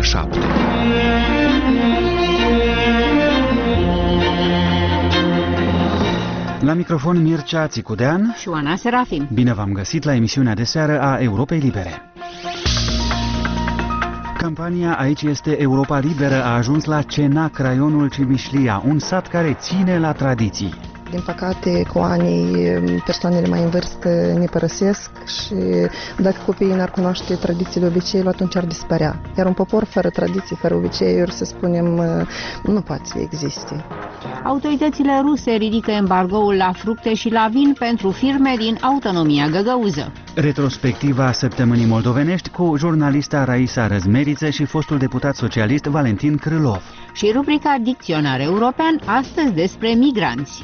7. La microfon Mircea Țicudean și Oana Serafim. Bine v-am găsit la emisiunea de seară a Europei Libere. Campania Aici este Europa Liberă a ajuns la Cenac, raionul Cimișlia, un sat care ține la tradiții. Din păcate, cu anii, persoanele mai în vârstă ne părăsesc și dacă copiii n-ar cunoaște tradițiile, obiceiul, atunci ar dispărea. Iar un popor fără tradiții, fără obiceiuri, să spunem, nu poate să existe. Autoritățile ruse ridică embargoul la fructe și la vin pentru firme din autonomia găgăuză. Retrospectiva săptămânii moldovenești cu jurnalista Raisa Răzmeriță și fostul deputat socialist Valentin Crâlov. Și rubrica Dicționar European, astăzi despre migranți.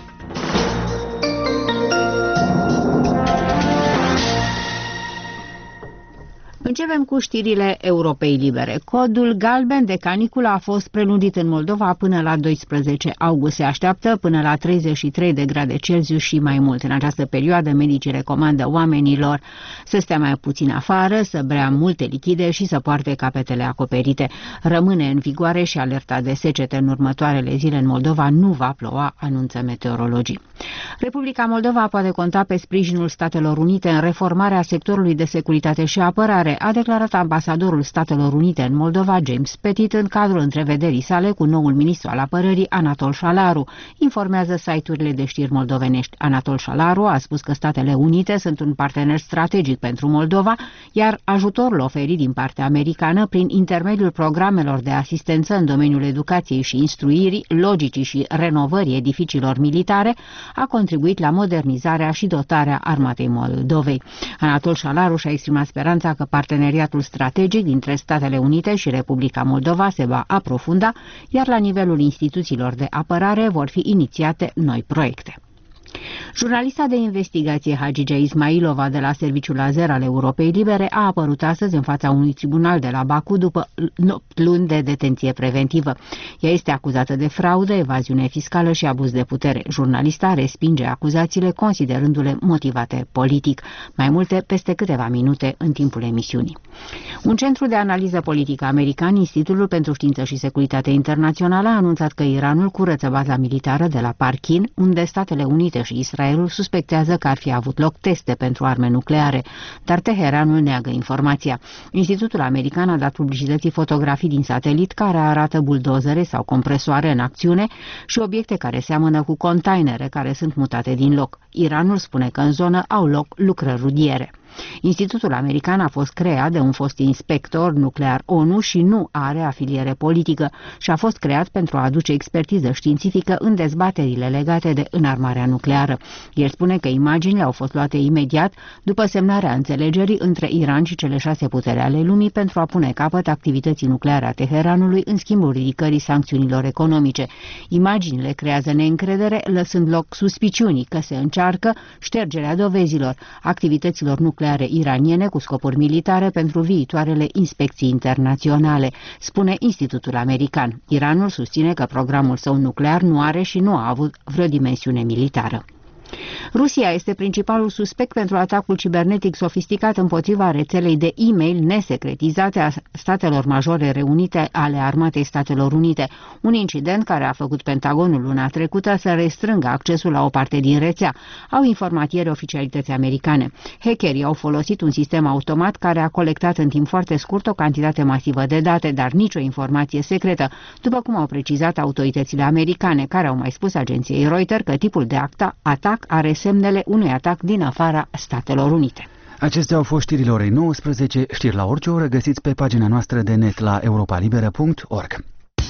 Începem cu știrile Europei Libere. Codul galben de caniculă a fost prelungit în Moldova până la 12 august. Se așteaptă până la 33 de grade Celsius și mai mult. În această perioadă, medicii recomandă oamenilor să stea mai puțin afară, să bea multe lichide și să poarte capetele acoperite. Rămâne în vigoare și alerta de secete. În următoarele zile în Moldova nu va ploua, anunță meteorologii. Republica Moldova poate conta pe sprijinul Statelor Unite în reformarea sectorului de securitate și apărare, a declarat ambasadorul Statelor Unite în Moldova, James Pettit, în cadrul întrevederii sale cu noul ministru al apărării, Anatol Șalaru, informează site-urile de știri moldovenești. Anatol Șalaru a spus că Statele Unite sunt un partener strategic pentru Moldova, iar ajutorul oferit din partea americană prin intermediul programelor de asistență în domeniul educației și instruirii, logicii și renovării edificiilor militare a contribuit la modernizarea și dotarea armatei Moldovei. Anatol Șalaru și-a exprimat speranța că parteneriatul strategic dintre Statele Unite și Republica Moldova se va aprofunda, iar la nivelul instituțiilor de apărare vor fi inițiate noi proiecte. Jurnalista de investigație Hagigea Ismailova de la Serviciul Azer al Europei Libere a apărut astăzi în fața unui tribunal de la Baku după 8 luni de detenție preventivă. Ea este acuzată de fraudă, evaziune fiscală și abuz de putere. Jurnalista respinge acuzațiile considerându-le motivate politic. Mai multe peste câteva minute în timpul emisiunii. Un centru de analiză politică american, Institutul pentru Știință și Securitate Internațională, a anunțat că Iranul curăță baza militară de la Parkin, unde Statele Unite și Israelul suspectează că ar fi avut loc teste pentru arme nucleare, dar Teheranul neagă informația. Institutul american a dat publicității fotografii din satelit care arată buldozere sau compresoare în acțiune și obiecte care seamănă cu containere care sunt mutate din loc. Iranul spune că în zonă au loc lucrări rudiere. Institutul american a fost creat de un fost inspector nuclear ONU și nu are afiliere politică și a fost creat pentru a aduce expertiză științifică în dezbaterile legate de înarmarea nucleară. El spune că imaginile au fost luate imediat după semnarea înțelegerii între Iran și cele 6 puteri ale lumii pentru a pune capăt activității nucleare a Teheranului în schimbul ridicării sancțiunilor economice. Imaginile creează neîncredere, lăsând loc suspiciunii că se încearcă ștergerea dovezilor activităților nucleare iraniene cu scopuri militare pentru viitoarele inspecții internaționale, spune Institutul American. Iranul susține că programul său nuclear nu are și nu a avut vreo dimensiune militară. Rusia este principalul suspect pentru atacul cibernetic sofisticat împotriva rețelei de e-mail nesecretizate a Statelor Majore Reunite ale Armatei Statelor Unite, un incident care a făcut Pentagonul luna trecută să restrângă accesul la o parte din rețea, au informat ieri oficialități americane. Hackerii au folosit un sistem automat care a colectat în timp foarte scurt o cantitate masivă de date, dar nicio informație secretă, după cum au precizat autoritățile americane, care au mai spus agenției Reuters că tipul de atac are semnele unui atac din afara Statelor Unite. Acestea au fost știrile orei 19, știri la orice oră găsiți pe pagina noastră de net la europalibera.org.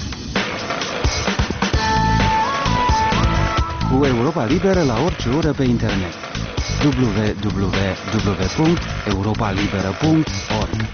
Cu Europa Liberă la orice oră pe internet. www.europalibera.org.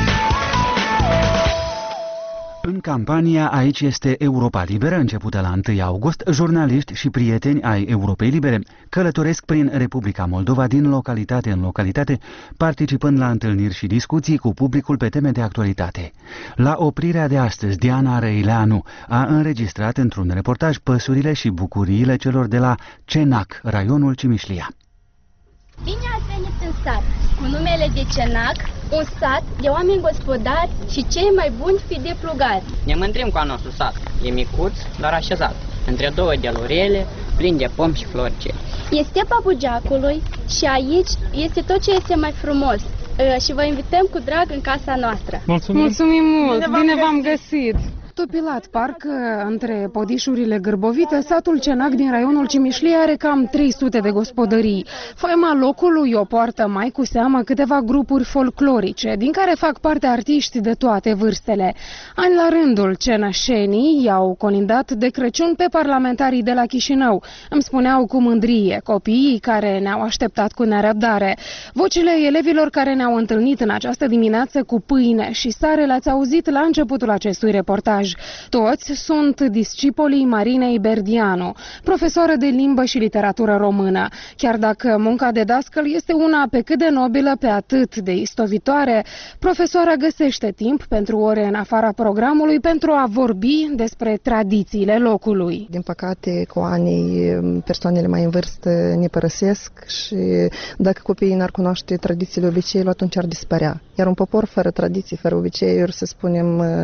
În campania Aici este Europa Liberă, începută la 1 august, jurnaliști și prieteni ai Europei Libere călătoresc prin Republica Moldova din localitate în localitate, participând la întâlniri și discuții cu publicul pe teme de actualitate. La oprirea de astăzi, Diana Răileanu a înregistrat într-un reportaj păsurile și bucuriile celor de la Cenac, raionul Cimișlia. Bine ați venit în sat! Cu numele de Cenac un sat de oameni gospodari și cei mai buni fi de plugari. Ne mândrim cu al nostru sat. E micuț, dar așezat, între două delurele, plin de pomi și floricele. E stepa Bugeacului și aici este tot ce este mai frumos. Și vă invităm cu drag în casa noastră. Mulțumim mult! Bine v-am găsit! Topilat parcă între podișurile Gârbovite, satul Cenac din raionul Cimișlie are cam 300 de gospodării. Faima locului o poartă mai cu seamă câteva grupuri folclorice, din care fac parte artiști de toate vârstele. Ani la rândul, cenășenii i-au colindat de Crăciun pe parlamentarii de la Chișinău. Îmi spuneau cu mândrie copiii care ne-au așteptat cu nerăbdare. Vocile elevilor care ne-au întâlnit în această dimineață cu pâine și sare le-ați auzit la începutul acestui reportaj. Toți sunt discipolii Marinei Berdianu, profesoară de limbă și literatură română. Chiar dacă munca de dascăl este una pe cât de nobilă, pe atât de istovitoare, profesoara găsește timp pentru ore în afara programului pentru a vorbi despre tradițiile locului. Din păcate, cu anii, persoanele mai în vârstă ne părăsesc și dacă copiii n-ar cunoaște tradițiile, obiceiurile, atunci ar dispărea. Iar un popor fără tradiții, fără obiceiuri, să spunem,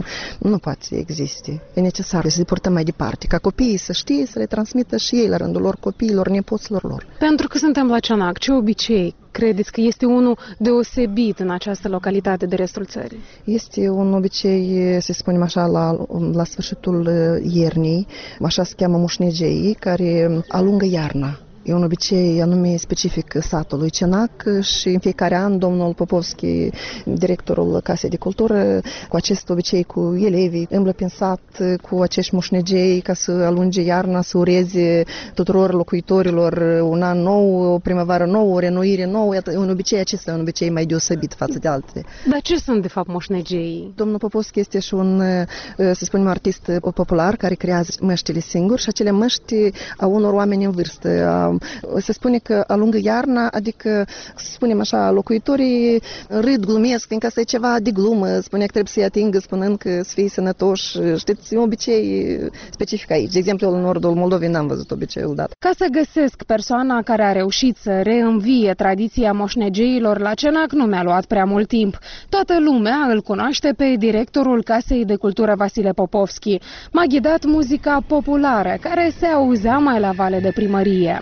nu poate să existe. E necesar să le purtăm mai departe, ca copiii să știe, să le transmită și ei la rândul lor, copiilor, nepoților lor. Pentru că suntem la Cenac, ce obicei credeți că este unul deosebit în această localitate de restul țării? Este un obicei, să spunem așa, la sfârșitul iernii, așa se cheamă mușnegeii, care alungă iarna. E un obicei anume specific satului Cenac și în fiecare an domnul Popovski, directorul Casei de Cultură, cu acest obicei cu elevii, îmblă prin sat cu acești mușnegei ca să alunge iarna, să ureze tuturor locuitorilor un an nou, o primăvară nouă, o reînnoire nouă. Iată, un obicei acesta, un obicei mai deosebit față de altele. Dar ce sunt de fapt mușnegei? Domnul Popovski este și un, să spunem, artist popular care creează măștile singur și acele măști a unor oameni în vârstă. Se spune că alungă iarna, adică, să spunem așa, locuitorii râd, glumesc, fiindcă asta e ceva de glumă, spune că trebuie să-i atingă spunând că să fie sănătoși. Știți, e un obicei specific aici. De exemplu, în nordul Moldovei n-am văzut obiceiul dat. Ca să găsesc persoana care a reușit să reînvie tradiția moșnegeilor la Cenac nu mi-a luat prea mult timp. Toată lumea îl cunoaște pe directorul Casei de Cultură Vasile Popovski. M-a ghidat muzica populară, care se auzea mai la vale de primărie.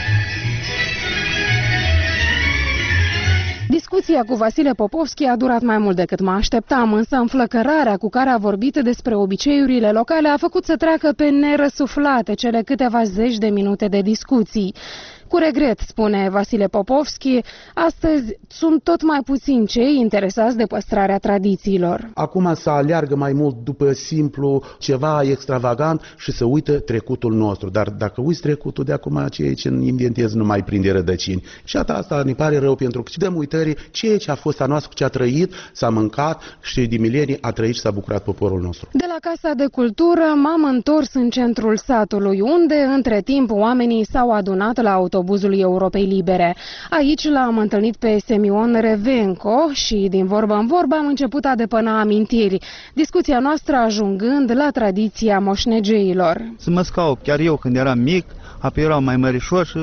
Discuția cu Vasile Popovski a durat mai mult decât mă așteptam, însă înflăcărarea cu care a vorbit despre obiceiurile locale a făcut să treacă pe nerăsuflate cele câteva zeci de minute de discuții. Cu regret, spune Vasile Popovski, astăzi sunt tot mai puțini cei interesați de păstrarea tradițiilor. Acum se aleargă mai mult după simplu ceva extravagant și se uită trecutul nostru. Dar dacă uiți trecutul de acum, ceea ce inventezi nu mai prinde rădăcini. Și asta ne pare rău pentru că dăm uitării ceea ce a fost a noastră, cu ce a trăit, s-a mâncat și de milenii a trăit și s-a bucurat poporul nostru. De la Casa de Cultură m-am întors în centrul satului, unde între timp oamenii s-au adunat la autobuzul Europei Libere. Aici l-am întâlnit pe Semion Revenco și din vorbă în vorbă am început a depăna amintiri, discuția noastră ajungând la tradiția moșnegeilor. Să mă scau, chiar eu când eram mic, apoi erau mai mărișori și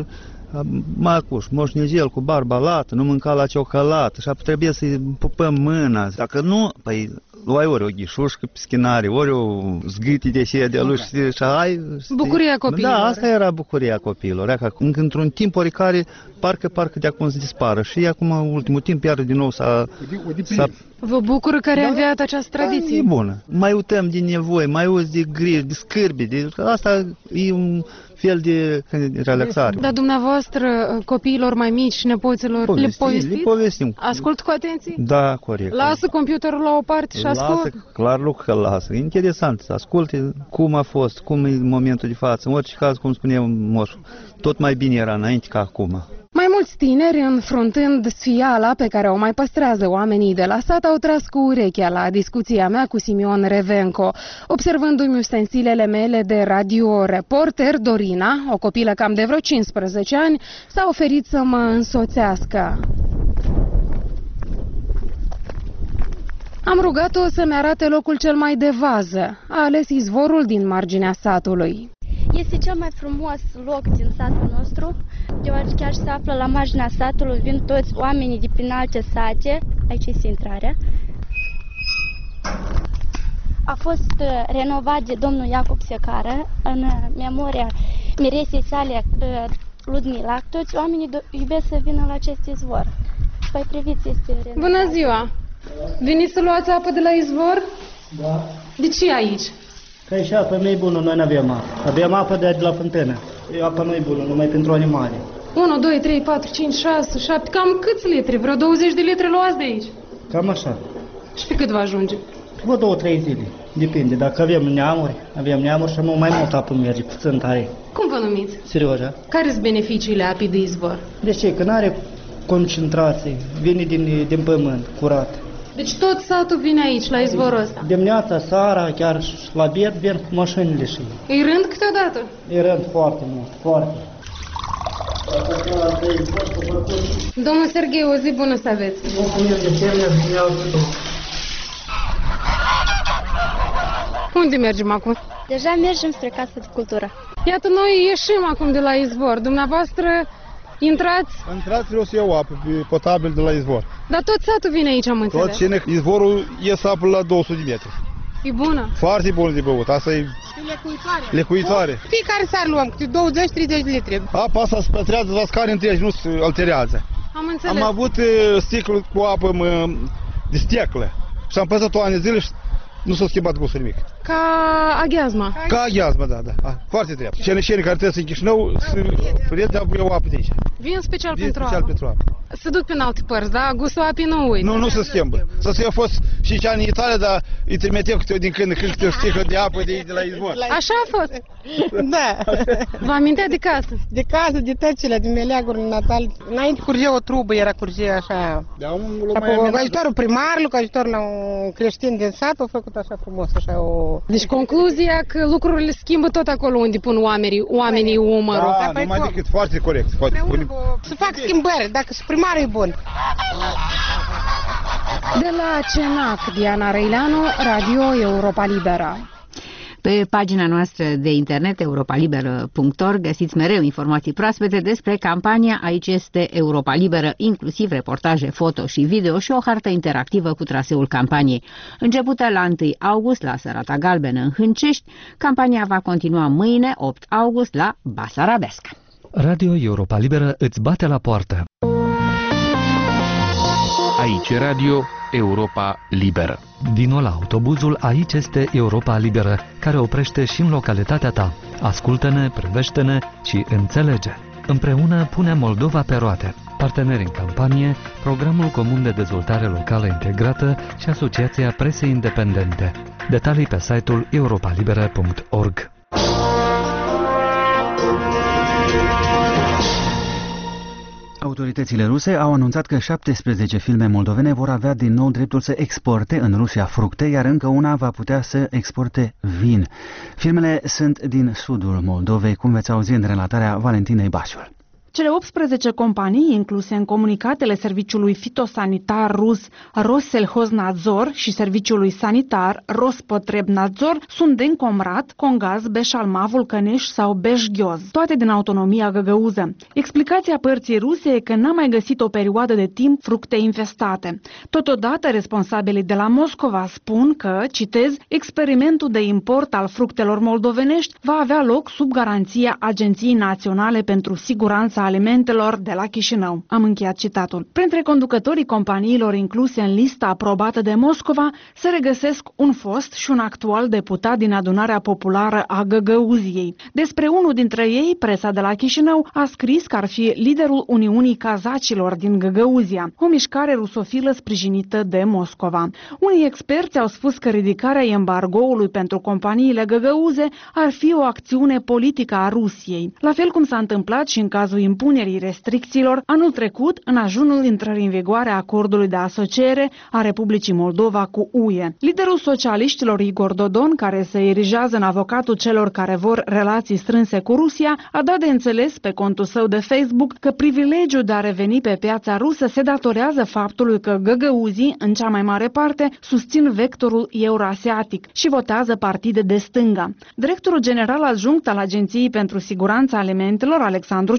moșnegel cu barba lată, nu mânca la ciocolată și trebuie să-i pupăm mâna. Dacă nu, păi luai ori o ghișușcă pischinare, ori o zgâti de șeie de aluși și ai... Bucuria copiilor. Da, asta era bucuria copiilor. Într-un timp oricare, parcă de acum să dispară. Și acum, în ultimul timp, iar din nou s-a... Vă bucură că reînviat această tradiție? Da, e bună. Mai uităm de nevoi, mai uzi de griji, de scârbi. Asta e un fel de relaxare. Dar dumneavoastră, copiilor mai mici și nepoților, le povestiți? Le povestim. Ascult cu atenție? Da, corect. Lasă computerul la o parte și ascult? Lasă, clar lucru că lasă. E interesant să asculte cum a fost, cum e momentul de față. În orice caz, cum spunea moșul, tot mai bine era înainte ca acum. Mai mulți tineri, înfruntând sfiala pe care o mai păstrează oamenii de la sat, au tras cu urechea la discuția mea cu Simion Revenco. Observându-mi ustensilele mele de radio reporter, Dorina, o copilă cam de vreo 15 ani, s-a oferit să mă însoțească. Am rugat-o să-mi arate locul cel mai de vază. A ales izvorul din marginea satului. Este cel mai frumos loc din satul nostru, deoarece chiar se află la marginea satului, vin toți oamenii de prin alte sate aici este intrarea. A fost renovat de domnul Iacob Secară în memoria miresei sale Ludmila. Toți oamenii iubesc să vină la acest izvor. Păi priviți, este renovat. Bună ziua! Veniți să luați apă de la izvor? Da. De ce aici? Că și apă nu e bună, noi n-avem apă. Avem apă de la fântână. Apa nu e bună, numai pentru animale. 1, 2, 3, 4, 5, 6, 7, cam câți litri? Vreo 20 de litri luați de aici? Cam așa. Și pe cât va ajunge? Vreo 2-3 zile. Depinde. Dacă avem neamuri și mai mult apă merge, puțin tare. Cum vă numiți? Serioja. Care sunt beneficiile apei de izvor? De ce? Că n-are concentrație, vine din pământ, curat. Deci tot satul vine aici, la izvorul ăsta? Dimineața, seara, chiar la biet, vin cu mașinile și... Îi rând câteodată? Îi rând foarte mult, foarte. Domnul Serghei, o zi bună să aveți. Unde mergem acum? Deja mergem spre Casa de Cultură. Iată, noi ieșim acum de la izvor. Dumneavoastră intrați? Intrați, vreau să iau apă potabil de la izvor. Dar tot satul vine aici, am înțeles. Tot cine, izvorul ies apă la 200 de metri. E bună? Foarte bună de băut, asta e lecuitoare. Fiecare seară luăm câte 20-30 de litri. Apa asta se păstrează la scară întregi, nu se alterează. Am înțeles. Am avut sticlă cu apă de sticlă și am păstrat-o ani de zile și nu s-a schimbat gustul nimic. Ca aghiazma. Ca aghiazma, da. Foarte drept. Cetățenii care trebuie să în Chișinău, să iau apă de aici. Vin special Vin pentru special apă. pentru apă. Se duc prin alte părți, da? Gustul apei nu uit. Nu se schimbă. Să eu fost 5 ani în Italia, dar îi trimiteau din când în când câte o sticlă de apă de la izvor. Așa a fost? Da. Vă amintea de casă? De casă, de tăcile, de meleagurile natale. Înainte curgea o trubă, era curgea așa. Da, cu ajutorul primarului, cu ajutorul la un creștin din sat, au făcut așa frumos, așa o... Deci concluzia că lucrurile schimbă tot acolo unde pun oamenii umărul. Da, numai decât foarte corect. Să fac schimbări, dacă primarul e bun. De la CENAC, Diana Răileanu, Radio Europa Liberă. Pe pagina noastră de internet europaliberă.org găsiți mereu informații proaspete despre campania Aici este Europa Liberă, inclusiv reportaje foto și video și o hartă interactivă cu traseul campaniei. Începută la 1 august la Sărata Galbenă în Hâncești, campania va continua mâine, 8 august, la Basarabesca. Radio Europa Liberă îți bate la poartă. Aici Radio Europa Liberă. Vino la autobuzul Aici este Europa Liberă, care oprește și în localitatea ta. Ascultă-ne, privește-ne și înțelege. Împreună punem Moldova pe roate. Parteneri în campanie, Programul Comun de Dezvoltare Locală Integrată și Asociația Presei Independente. Detalii pe site-ul europalibera.org. Autoritățile ruse au anunțat că 17 firme moldovene vor avea din nou dreptul să exporte în Rusia fructe, iar încă una va putea să exporte vin. Firmele sunt din sudul Moldovei, cum veți auzi în relatarea Valentinei Basiul. Cele 18 companii incluse în comunicatele serviciului fitosanitar rus Rosselshoznadzor și serviciului sanitar Rospotrebnadzor sunt din Comrat, Congaz, Beșalma, Vulcăneș sau Beșgioz, toate din autonomia găgăuză. Explicația părții ruse e că n-a mai găsit o perioadă de timp fructe infestate. Totodată, responsabilii de la Moscova spun că, citez, experimentul de import al fructelor moldovenești va avea loc sub garanția Agenției Naționale pentru Siguranța Alimentelor de la Chișinău. Am încheiat citatul. Printre conducătorii companiilor incluse în lista aprobată de Moscova se regăsesc un fost și un actual deputat din Adunarea Populară a Găgăuziei. Despre unul dintre ei, presa de la Chișinău a scris că ar fi liderul Uniunii Cazacilor din Găgăuzia, o mișcare rusofilă sprijinită de Moscova. Unii experți au spus că ridicarea embargoului pentru companiile găgăuze ar fi o acțiune politică a Rusiei, la fel cum s-a întâmplat și în cazul impunerii restricțiilor anul trecut în ajunul intrării în vigoare a acordului de asociere a Republicii Moldova cu UE. Liderul socialiștilor Igor Dodon, care se erigează în avocatul celor care vor relații strânse cu Rusia, a dat de înțeles pe contul său de Facebook că privilegiul de a reveni pe piața rusă se datorează faptului că găgăuzii, în cea mai mare parte, susțin vectorul euroasiatic și votează partide de stânga. Directorul general adjunct al Agenției pentru Siguranța Alimentelor, Alexandru Ciobanu,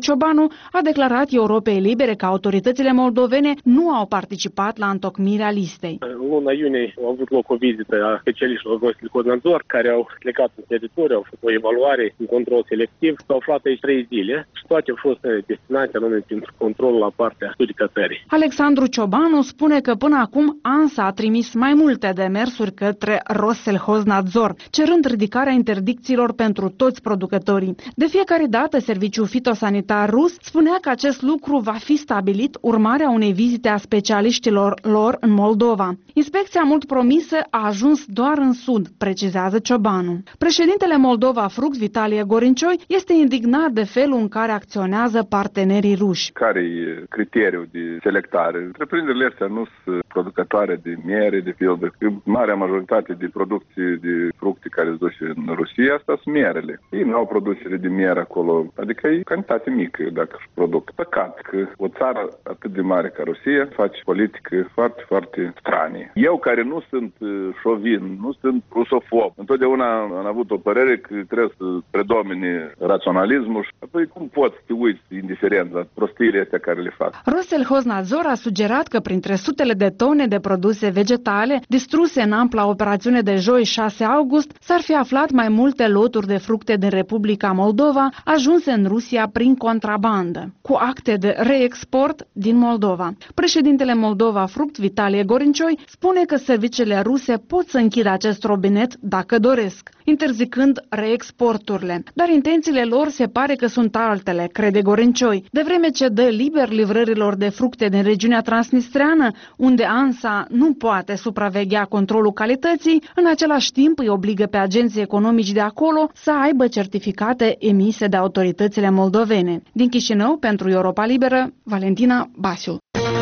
a declarat Europei Libere că autoritățile moldovene nu au participat la întocmirea listei. În luna iunie a avut loc o vizită a specialiștilor Roselhoznádzor care au plecat în teritoriu, au făcut o evaluare, un control selectiv. S-au aflat aici 3 zile și toate au fost destinate anume pentru controlul la partea judecătării. Alexandru Ciobanu spune că până acum ANSA a trimis mai multe demersuri către Roselhoznádzor, cerând ridicarea interdicțiilor pentru toți producătorii. De fiecare dată, Serviciul Fitosanitar rus spunea că acest lucru va fi stabilit urmarea unei vizite a specialiștilor lor în Moldova. Inspecția mult promisă a ajuns doar în sud, precizează Ciobanu. Președintele Moldova Fruct, Vitalie Gorincioi, este indignat de felul în care acționează partenerii ruși. Care e criteriul de selectare? Întreprinderile astea nu sunt producătoare de miere, de pildă. Marea majoritate de producții de fructe care se duce în Rusia, asta sunt mierele. Ei nu au producere de miere acolo, adică e cantitate mică dacă își produc. Păcat că o țară atât de mare ca Rusia face politică foarte, foarte stranie. Eu care nu sunt șovin, nu sunt rusofob, întotdeauna am avut o părere că trebuie să predomine raționalismul și apoi cum poți să te uiți indiferent la prostiile astea care le fac. Roselhoznádzor a sugerat că printre sutele de tone de produse vegetale distruse în ampla operațiune de joi 6 august s-ar fi aflat mai multe loturi de fructe din Republica Moldova ajunse în Rusia prin contrabandă, cu acte de reexport din Moldova. Președintele Moldova Fruct, Vitalie Gorincioi, spune că serviciile ruse pot să închidă acest robinet dacă doresc, interzicând reexporturile. Dar intențiile lor se pare că sunt altele, crede Gorincioi. De vreme ce dă liber livrărilor de fructe din regiunea transnistreană, unde ANSA nu poate supraveghea controlul calității, în același timp îi obligă pe agenții economici de acolo să aibă certificate emise de autoritățile moldovene. Din Chișinău, pentru Europa Liberă, Valentina Basiu.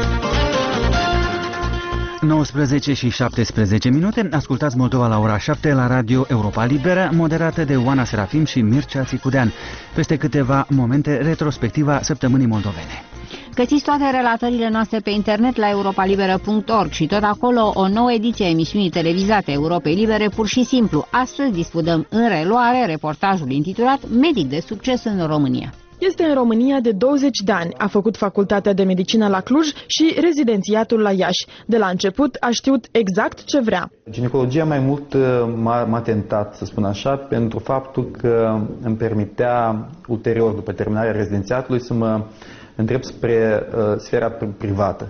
19 și 17 minute, ascultați Moldova la ora 7 la Radio Europa Liberă, moderată de Oana Serafim și Mircea Țicudean. Peste câteva momente, retrospectiva săptămânii moldovene. Găsiți toate relatările noastre pe internet la europalibera.org și tot acolo o nouă ediție a emisiunii televizate Europei Libere pur și simplu. Astăzi discutăm în reluare reportajul intitulat Medic de succes în România. Este în România de 20 de ani, a făcut facultatea de medicină la Cluj și rezidențiatul la Iași. De la început a știut exact ce vrea. Ginecologia mai mult m-a tentat, să spun așa, pentru faptul că îmi permitea ulterior, după terminarea rezidențiatului, să mă îndrept spre sfera privată.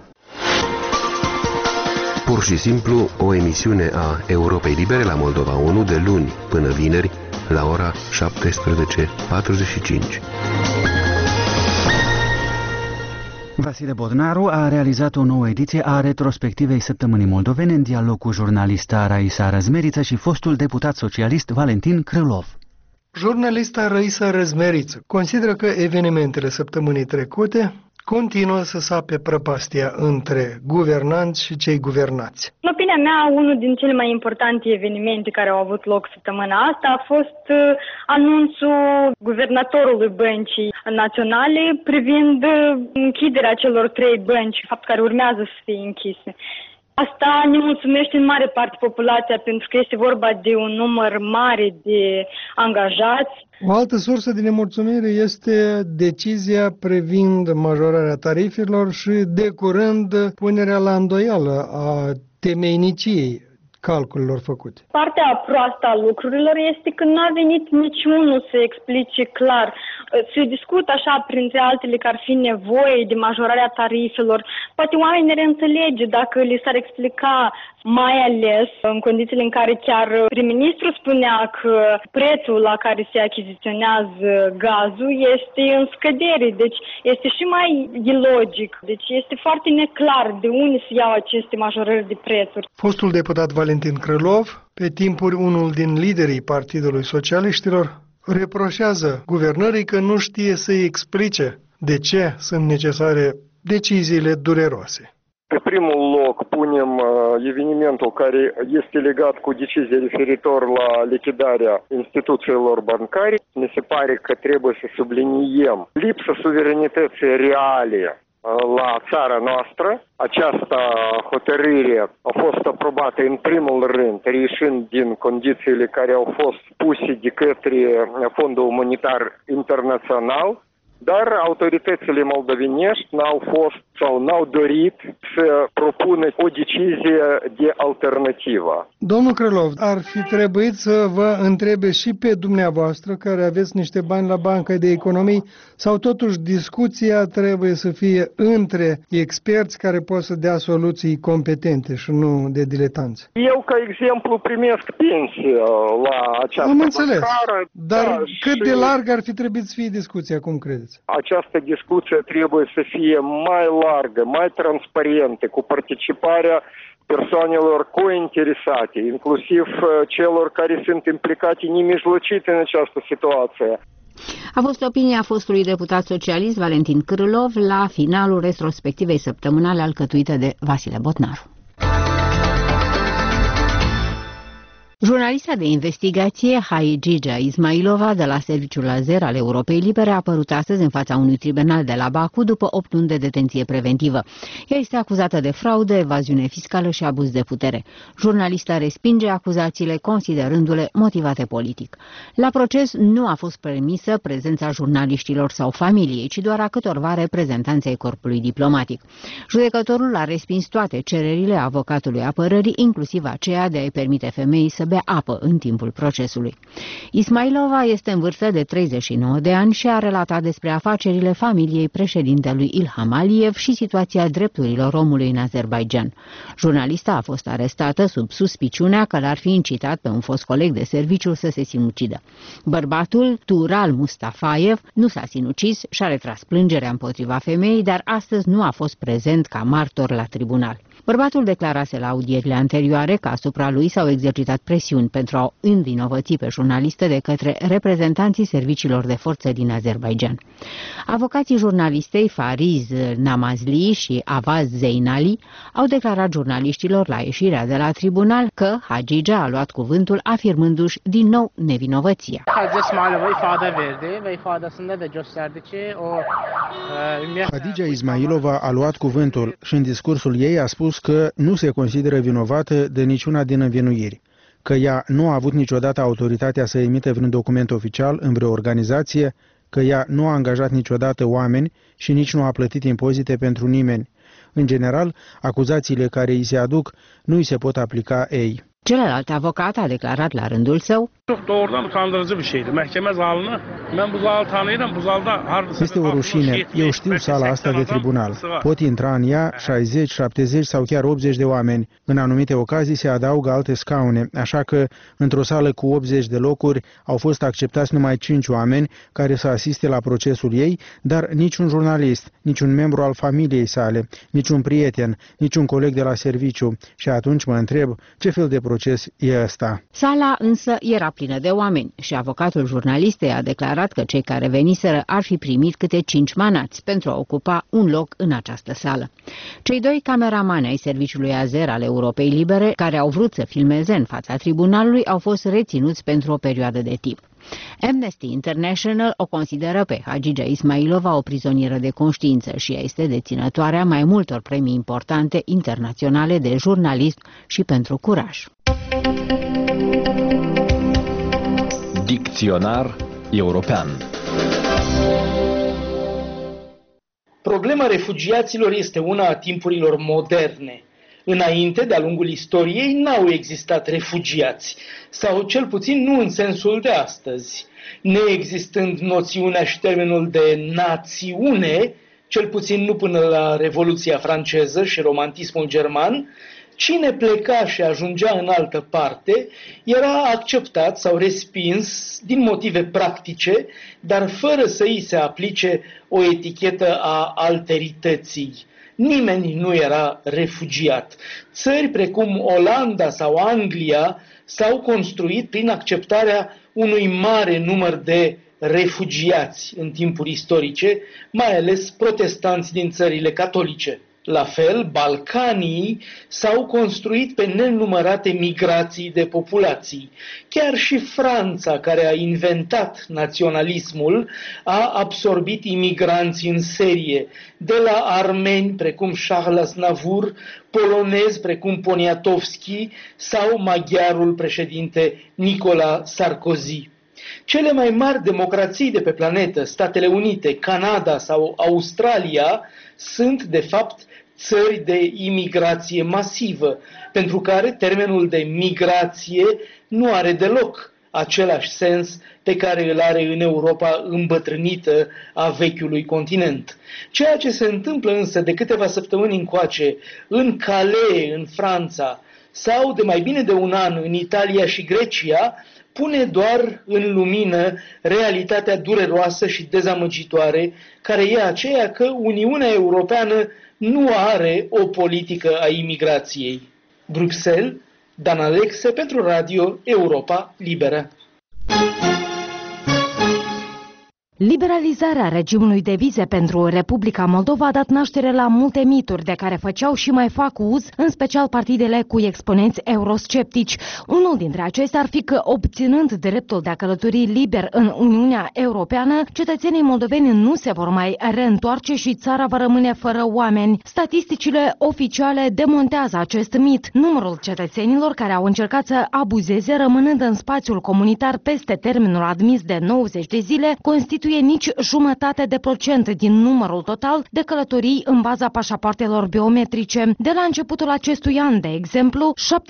Pur și simplu, o emisiune a Europei Libere la Moldova 1 de luni până vineri la ora 17:45. Vasile Bodnaru a realizat o nouă ediție a retrospectivei săptămânii moldovene în dialog cu jurnalista Raisa Răzmeriță și fostul deputat socialist Valentin Krylov. Jurnalista Raisa Răzmeriță consideră că evenimentele săptămânii trecute continuă să sape prăpastia între guvernanți și cei guvernați. În opinia mea, unul din cele mai importante evenimente care au avut loc săptămâna asta a fost anunțul guvernatorului Băncii Naționale privind închiderea celor 3 bănci, fapt care urmează să fie închise. Asta ne mulțumește în mare parte populația pentru că este vorba de un număr mare de angajați. O altă sursă de nemulțumire este decizia privind majorarea tarifelor și de curând punerea la îndoială a temeiniciei calculelor făcute. Partea proastă a lucrurilor este că nu a venit niciunul să explice clar. Se discută așa, printre altele, că ar fi nevoie de majorarea tarifelor. Poate oamenii ne înțelege dacă li s-ar explica, mai ales în condițiile în care chiar prim-ministru spunea că prețul la care se achiziționează gazul este în scădere. Deci este și mai ilogic. Deci este foarte neclar de unde se iau aceste majorări de prețuri. Fostul deputat Valentin Krylov, pe timpuri unul din liderii Partidului Socialiștilor, reproșează guvernării că nu știe să-i explice de ce sunt necesare deciziile dureroase. Pe primul loc punem evenimentul care este legat cu decizia referitor la lichidarea instituțiilor bancare. Ne se pare că trebuie să subliniem lipsa suverenității reale la țara noastră. Această hotărâre a fost aprobată în primul rând, reieșind din condițiile care au fost puse de către Fondul Monetar Internațional, dar autoritățile moldovenești n-au fost sau n-au dorit să propună o decizie de alternativă. Domnul Krylov, ar fi trebuit să vă întrebe și pe dumneavoastră, care aveți niște bani la Banca de Economii, sau totuși discuția trebuie să fie între experți care pot să dea soluții competente și nu de diletanți? Eu, ca exemplu, primesc pensie la această Am înțeles, dar da, cât de larg ar fi trebuit să fie discuția, cum credeți? Această discuție trebuie să fie mai largă, mai transparentă, cu participarea persoanelor cointeresate, inclusiv celor care sunt implicate nemijlocite în această situație. A fost opinia fostului deputat socialist Valentin Krylov la finalul retrospectivei săptămânale alcătuite de Vasile Botnaru. Jurnalista de investigație Hadija Ismailova de la Serviciul Azer al Europei Libere a apărut astăzi în fața unui tribunal de la Baku după 8 luni de detenție preventivă. Ea este acuzată de fraudă, evaziune fiscală și abuz de putere. Jurnalista respinge acuzațiile considerându-le motivate politic. La proces nu a fost permisă prezența jurnaliștilor sau familiei, ci doar a câtorva reprezentanți ai corpului diplomatic. Judecătorul a respins toate cererile avocatului apărării, inclusiv aceea de a-i permite femeii să bea apă în timpul procesului. Ismailova este în vârstă de 39 de ani și a relatat despre afacerile familiei președintelui Ilham Aliyev și situația drepturilor omului în Azerbaidjan. Jurnalista a fost arestată sub suspiciunea că l-ar fi incitat pe un fost coleg de serviciu să se sinucidă. Bărbatul, Tural Mustafayev, nu s-a sinucis și a retras plângerea împotriva femeii, dar astăzi nu a fost prezent ca martor la tribunal. Bărbatul declarase la audierile anterioare că asupra lui s-au exercitat presiuni pentru a învinovăți pe jurnalistă de către reprezentanții serviciilor de forță din Azerbaidjan. Avocații jurnalistei Fariz Namazli și Avaz Zeinali au declarat jurnaliștilor la ieșirea de la tribunal că Hadija a luat cuvântul afirmându-și din nou nevinovăția. Hadija Ismailova a luat cuvântul și în discursul ei a spus că nu se consideră vinovată de niciuna din învinuiri, că ea nu a avut niciodată autoritatea să emite vreun document oficial în vreo organizație, că ea nu a angajat niciodată oameni și nici nu a plătit impozite pentru nimeni. În general, acuzațiile care îi se aduc nu îi se pot aplica ei. Celălalt avocat a declarat la rândul său: este o rușine. Eu știu sala asta de tribunal. Pot intra în ea 60, 70 sau chiar 80 de oameni. În anumite ocazii se adaugă alte scaune, așa că într-o sală cu 80 de locuri au fost acceptați numai 5 oameni care să asiste la procesul ei, dar niciun jurnalist, niciun membru al familiei sale, niciun prieten, niciun coleg de la serviciu. Și atunci mă întreb, ce fel de proces e ăsta? Sala însă era plină de oameni și avocatul jurnalistei a declarat că cei care veniseră ar fi primit câte 5 manați pentru a ocupa un loc în această sală. Cei 2 cameramani ai Serviciului Azer al Europei Libere, care au vrut să filmeze în fața tribunalului, au fost reținuți pentru o perioadă de timp. Amnesty International o consideră pe Hadija Ismailova o prizonieră de conștiință și ea este deținătoarea mai multor premii importante internaționale de jurnalism și pentru curaj. Dicționar european. Problema refugiaților este una a timpurilor moderne. Înainte, de-a lungul istoriei, n-au existat refugiați, sau cel puțin nu în sensul de astăzi. Neexistând noțiunea și termenul de națiune, cel puțin nu până la Revoluția franceză și romantismul german, cine pleca și ajungea în altă parte era acceptat sau respins din motive practice, dar fără să îi se aplice o etichetă a alterității. Nimeni nu era refugiat. Țări precum Olanda sau Anglia s-au construit prin acceptarea unui mare număr de refugiați în timpuri istorice, mai ales protestanți din țările catolice. La fel, Balcanii s-au construit pe nenumărate migrații de populații. Chiar și Franța, care a inventat naționalismul, a absorbit imigranți în serie, de la armeni precum Charles Aznavour, polonezi precum Poniatowski sau maghiarul președinte Nicolas Sarkozy. Cele mai mari democrații de pe planetă, Statele Unite, Canada sau Australia, sunt de fapt țări de imigrație masivă, pentru care termenul de migrație nu are deloc același sens pe care îl are în Europa îmbătrânită a vechiului continent. Ceea ce se întâmplă însă de câteva săptămâni încoace în Calais, în Franța, sau de mai bine de un an în Italia și Grecia, pune doar în lumină realitatea dureroasă și dezamăgitoare, care e aceea că Uniunea Europeană nu are o politică a imigrației. Bruxelles, Dan Alexe pentru Radio Europa Liberă. Liberalizarea regimului de vize pentru Republica Moldova a dat naștere la multe mituri de care făceau și mai fac uz, în special partidele cu exponenți eurosceptici. Unul dintre acestea ar fi că, obținând dreptul de a călători liber în Uniunea Europeană, cetățenii moldoveni nu se vor mai reîntoarce și țara va rămâne fără oameni. Statisticile oficiale demontează acest mit. Numărul cetățenilor care au încercat să abuzeze, rămânând în spațiul comunitar peste termenul admis de 90 de zile, constituie nici jumătate de procent din numărul total de călătorii în baza pașapoartelor biometrice. De la începutul acestui an, de exemplu,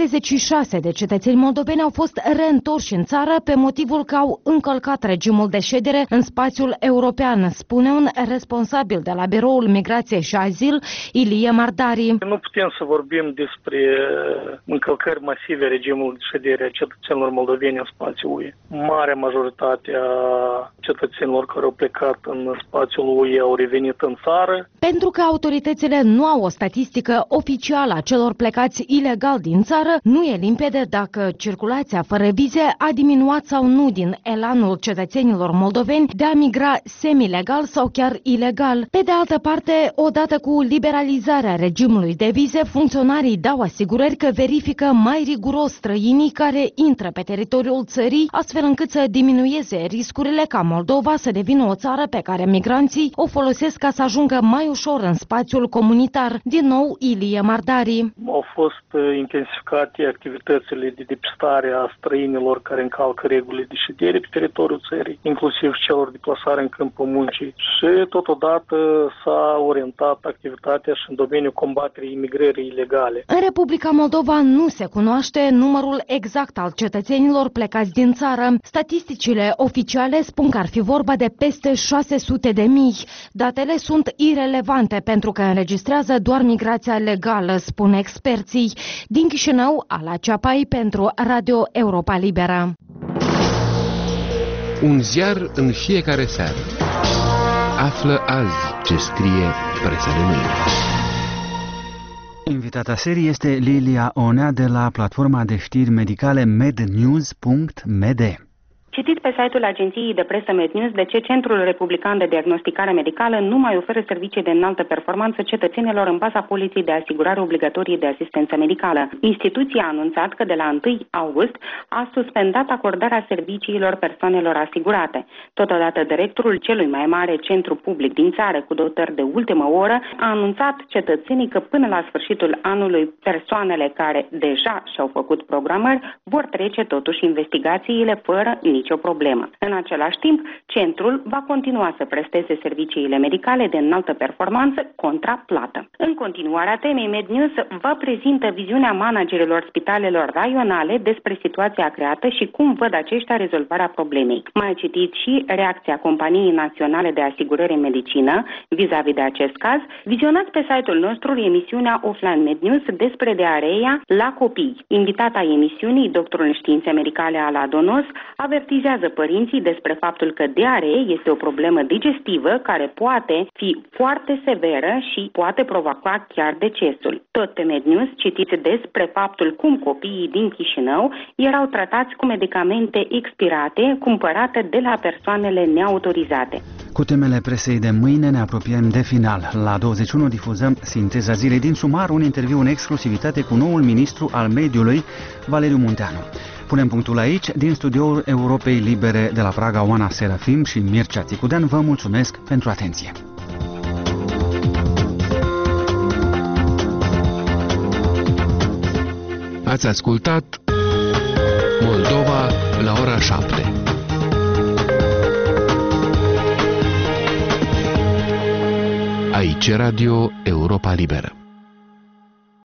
76 de cetățeni moldoveni au fost reîntorși în țară pe motivul că au încălcat regimul de ședere în spațiul european, spune un responsabil de la Biroul Migrație și Azil, Ilie Mardari. Nu putem să vorbim despre încălcări masive regimului de ședere a cetățenilor moldoveni în spațiul UE. Marea majoritate a cetățenilor care au plecat în spațiul UE au revenit în țară. Pentru că autoritățile nu au o statistică oficială a celor plecați ilegal din țară, nu e limpede dacă circulația fără vize a diminuat sau nu din elanul cetățenilor moldoveni de a migra semi-legal sau chiar ilegal. Pe de altă parte, odată cu liberalizarea regimului de vize, funcționarii dau asigurări că verifică mai riguros străinii care intră pe teritoriul țării, astfel încât să diminueze riscurile ca Moldova să devină o țară pe care migranții o folosesc ca să ajungă mai ușor în spațiul comunitar. Din nou, Ilie Mardari. Au fost intensificate activitățile de depistare a străinilor care încalcă regulile de ședere pe teritoriul țării, inclusiv celor de plasare în câmpul muncii. Și totodată s-a orientat activitatea și în domeniul combaterii imigrării ilegale. În Republica Moldova nu se cunoaște numărul exact al cetățenilor plecați din țară. Statisticile oficiale spun că ar fi vorba de peste 600.000. Datele sunt irelevante pentru că înregistrează doar migrația legală, spun experții. Din Chișinău, Ala Ceapai pentru Radio Europa Liberă. Un ziar în fiecare seară. Află azi ce scrie presa de mâine. Invitata serii este Lilia Onea de la platforma de știri medicale mednews.md. Citit pe site-ul agenției de presă MedNews de ce Centrul Republican de Diagnosticare Medicală nu mai oferă servicii de înaltă performanță cetățenilor în baza poliței de asigurare obligatorie de asistență medicală. Instituția a anunțat că de la 1 august a suspendat acordarea serviciilor persoanelor asigurate. Totodată, directorul celui mai mare centru public din țară, cu dotări de ultimă oră, a anunțat cetățenii că până la sfârșitul anului persoanele care deja și-au făcut programări vor trece totuși investigațiile fără nicio problemă. În același timp, centrul va continua să presteze serviciile medicale de înaltă performanță contra plată. În continuarea temei, MedNews vă prezintă viziunea managerilor spitalelor raionale despre situația creată și cum văd aceștia rezolvarea problemei. Mai citiți și reacția Companiei Naționale de Asigurări în Medicină vis-a-vis de acest caz. Vizionați pe site-ul nostru emisiunea Offline MedNews despre diareea la copii. Invitata emisiunii, doctorul în științe medicale Ala Donos, avertizează părinții despre faptul că diaree este o problemă digestivă care poate fi foarte severă și poate provoca chiar decesul. Tot pe MedNews citiți despre faptul cum copiii din Chișinău erau tratați cu medicamente expirate cumpărate de la persoanele neautorizate. Cu temele presei de mâine ne apropiem de final. La 21 difuzăm Sinteza zilei din Sumar, un interviu în exclusivitate cu noul ministru al mediului, Valeriu Munteanu. Punem punctul aici. Din studioul Europei Libere de la Praga, Oana Serafim și Mircea Țicudean, vă mulțumesc pentru atenție. Ați ascultat Moldova la ora 7. Aici Radio Europa Liberă.